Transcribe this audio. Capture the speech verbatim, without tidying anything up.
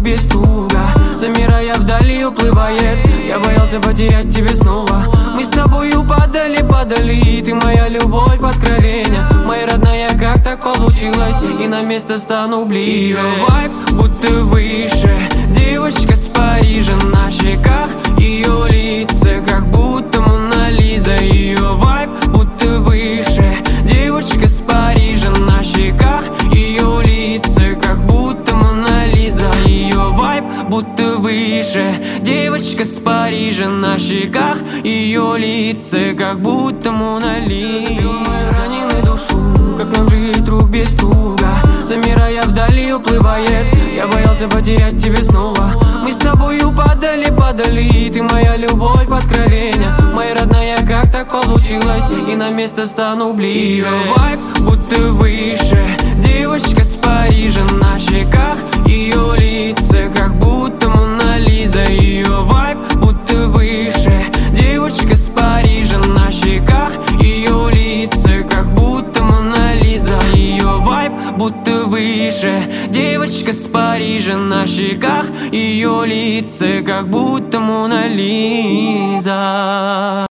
без друга. Замирая вдали уплывает, я боялся потерять тебя снова. Мы с тобою падали, падали, ты моя любовь, откровение. Моя родная, как так получилось, и на место стану ближе. Вайб будто выше, девочка с Парижа. На щеках ее лица, как будто Мона Лиза. Ее вайб будто выше, девочка с Парижа. На щеках ее лица, как будто Мона Лиза. Ее вайб будто выше, девочка с Парижа. На щеках ее лица, как будто Мона Лиза. Раненый душу, как нам жить друг без друга. Замирая вдали уплывает, я боялся потерять тебя снова. Мы с тобою падали, падали, ты моя любовь, откровение. Моя родная, как так получилось, и на место стану ближе. Вайб будто выше, девочка с Парижа. На щеках ее лица, как будто Мона Лиза. Ее вайб будто выше, девочка с Парижа. На щеках ее лица, как будто Мона Лиза. Ее вайб будто выше, девочка с Парижа. На щеках ее лица, как будто Мона Лиза.